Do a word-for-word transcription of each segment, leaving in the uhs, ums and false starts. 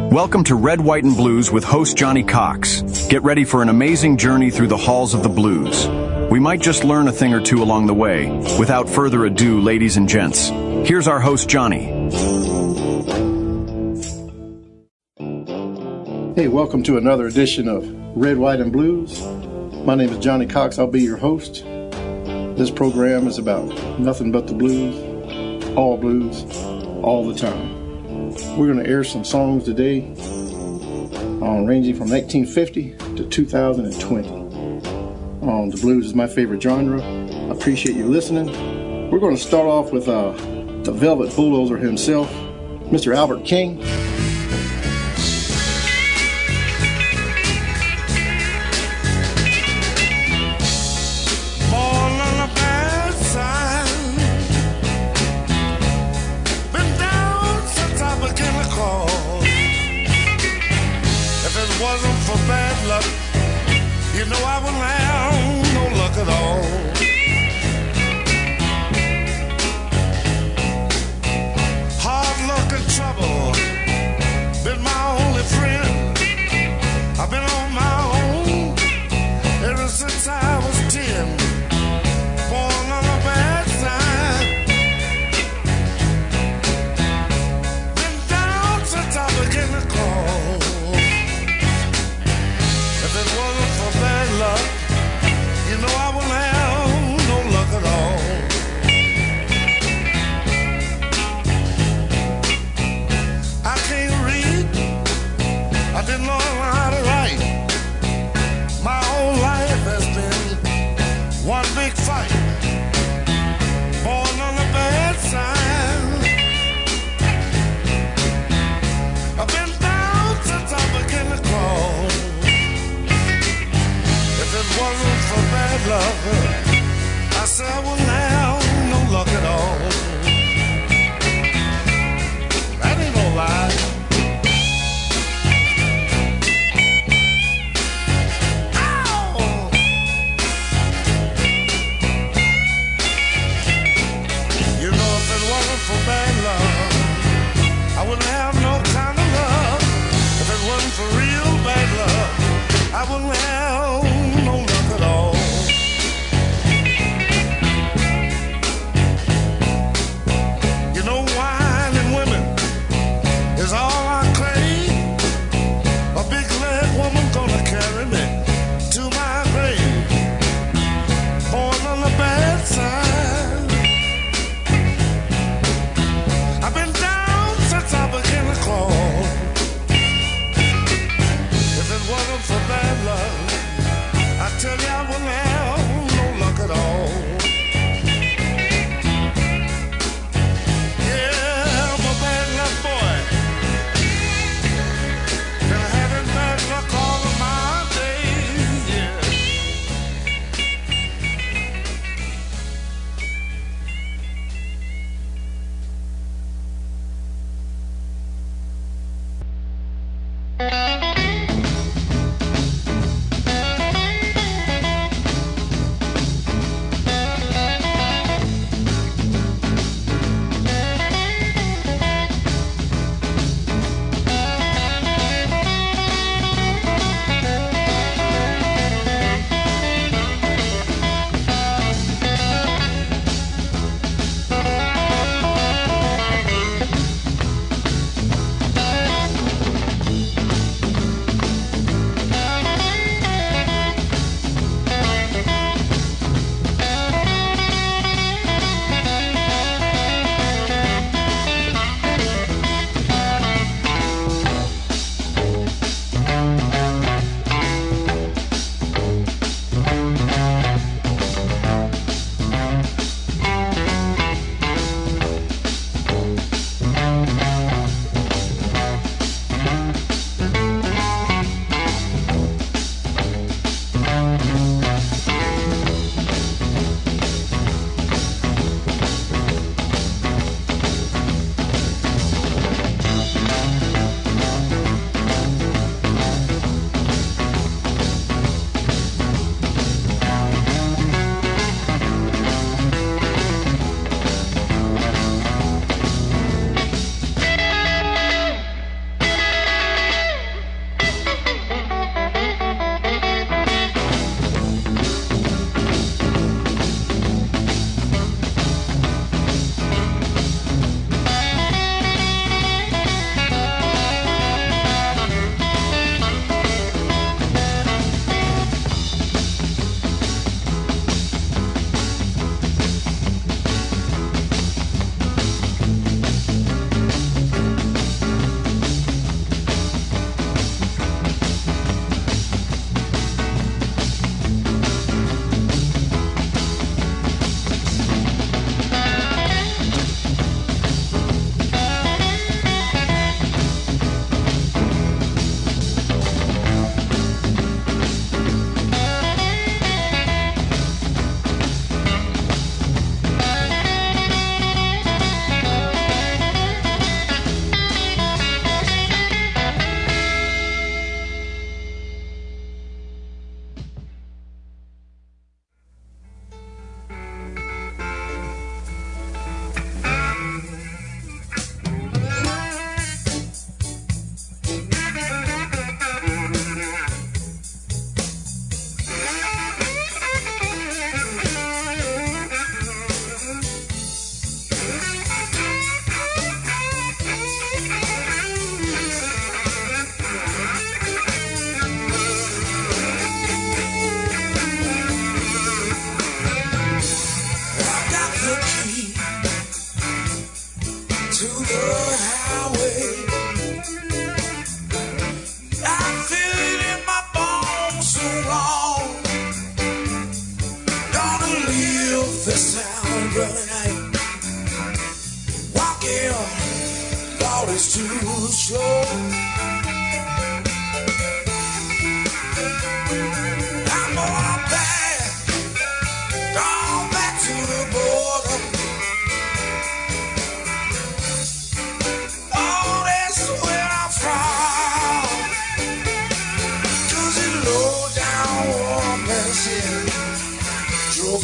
Welcome to Red, White, and Blues with host Johnny Cox. Get ready for an amazing journey through the halls of the blues. We might just learn a thing or two along the way. Without further ado, ladies and gents, here's our host Johnny. Hey, welcome to another edition of Red, White, and Blues. My name is Johnny Cox. I'll be your host. This program is about nothing but the blues, all blues, all the time. We're going to air some songs today, um, ranging from nineteen fifty to two thousand twenty. Um, the blues is my favorite genre. I appreciate you listening. We're going to start off with uh, the Velvet Bulldozer himself, Mister Albert King. You know I wouldn't have no luck at all. Hard luck and trouble been my only friend. I've been on my own ever since I was ten. Born on a bad side, been down since I began to crawl. If it wasn't for bad luck, you know I wouldn't have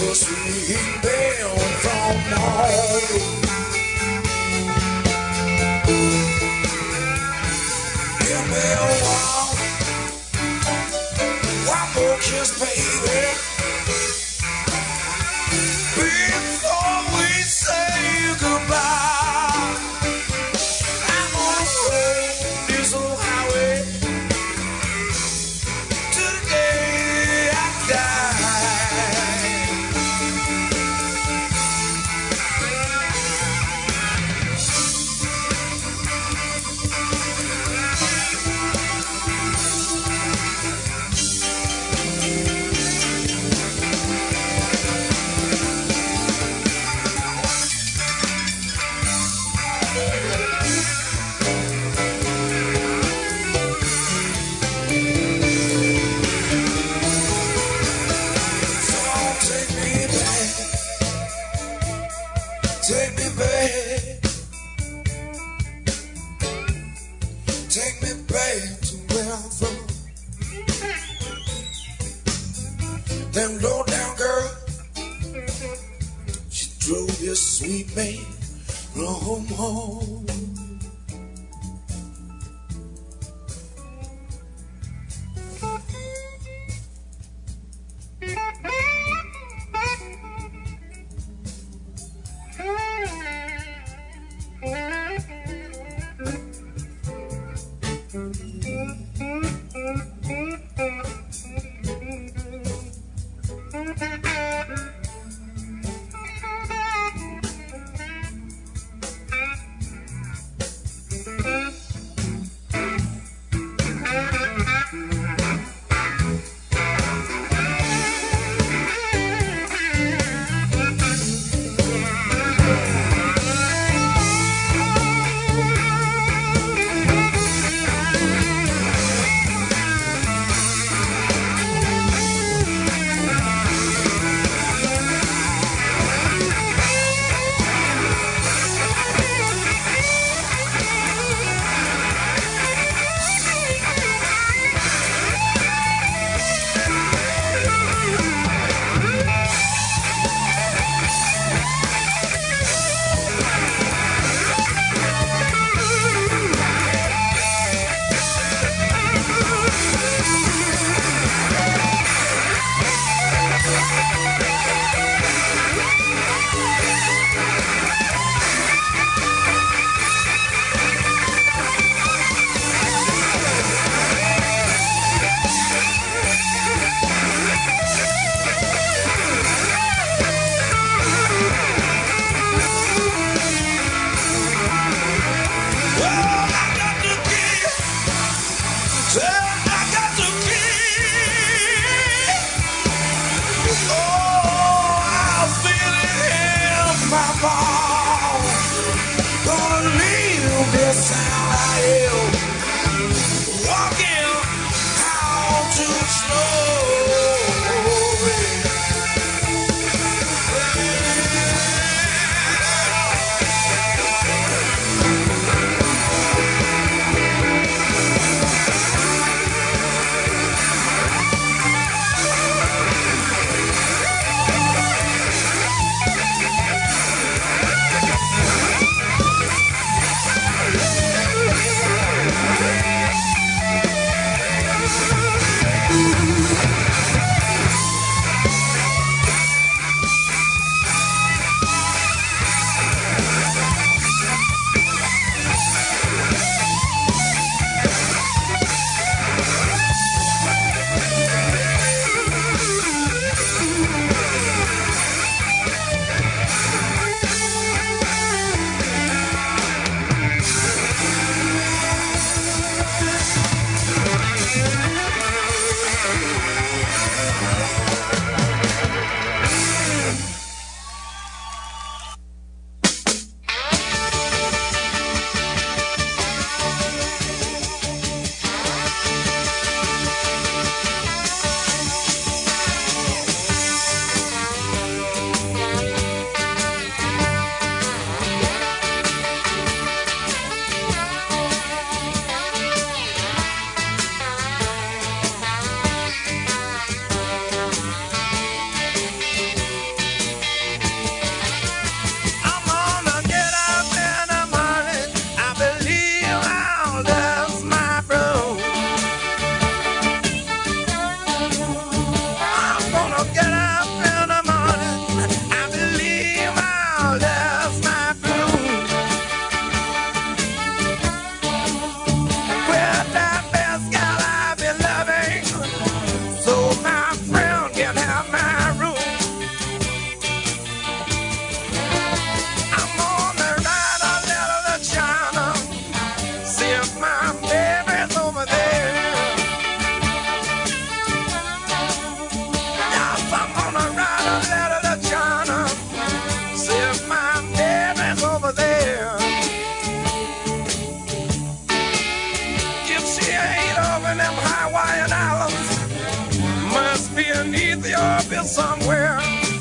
your sweet bell from home. Give me a walk, one more kiss, baby, before we say goodbye. I'm on the road, this old highway, to the day I die. Take me back, take me back to where I'm from. Them low down girl, she drove this sweet man home home. in them Hawaiian Islands. Must be in Ethiopia somewhere.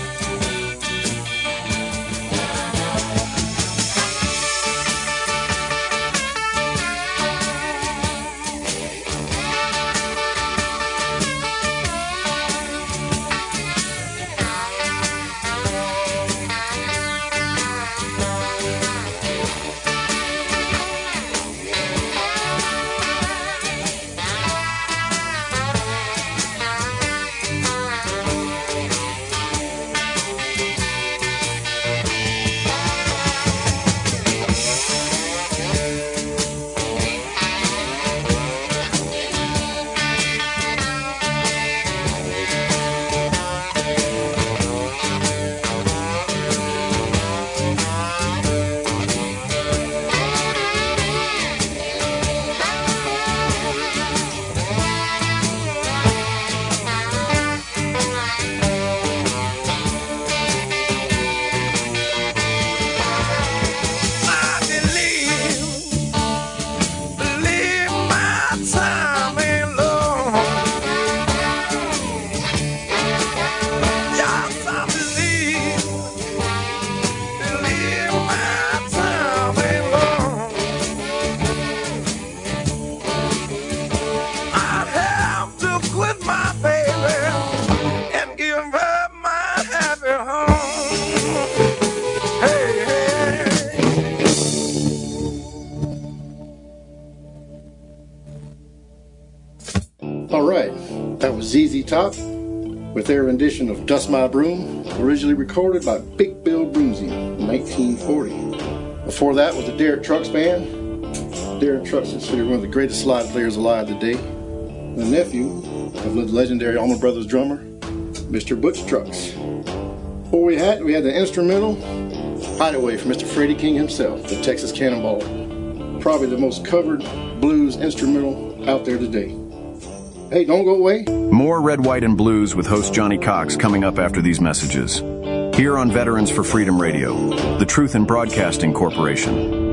Z Z Top with their rendition of Dust My Broom, originally recorded by Big Bill Broomsey in nineteen forty. Before that was the Derek Trucks Band. Derek Trucks is considered one of the greatest slide players alive today. The nephew of the legendary Allman Brothers drummer, Mister Butch Trucks. Before we had, we had the instrumental Hideaway from Mister Freddie King himself, the Texas Cannonball. Probably the most covered blues instrumental out there today. Hey, don't go away. More Red, White, and Blues with host Johnny Cox coming up after these messages. Here on Veterans for Freedom Radio, the Truth in Broadcasting Corporation.